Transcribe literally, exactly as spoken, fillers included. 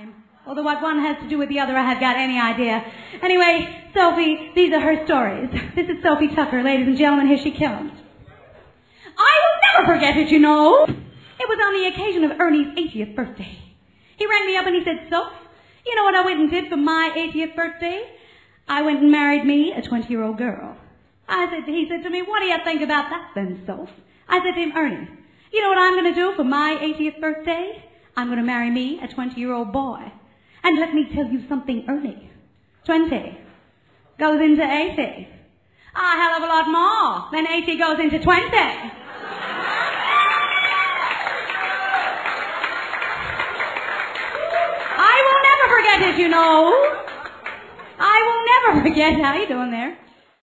time. Although what one has to do with the other, I have got any idea. Anyway, Sophie, these are her stories. This is Sophie Tucker, ladies and gentlemen, here she comes. I will never forget it, you know. It was on the occasion of Ernie's eightieth birthday. He rang me up and he said, Soph, you know what I went and did for my eightieth birthday? I went and married me a twenty-year-old girl. I said, he said to me, what do you think about that then, Soph? I said to him, Ernie, you know what I'm going to do for my eightieth birthday? I'm going to marry me a twenty-year-old boy. And let me tell you something, Ernie. twenty goes into eighty. A hell of a lot more than eighty goes into twenty. I will never forget it, you know. I will never forget. How you doing there?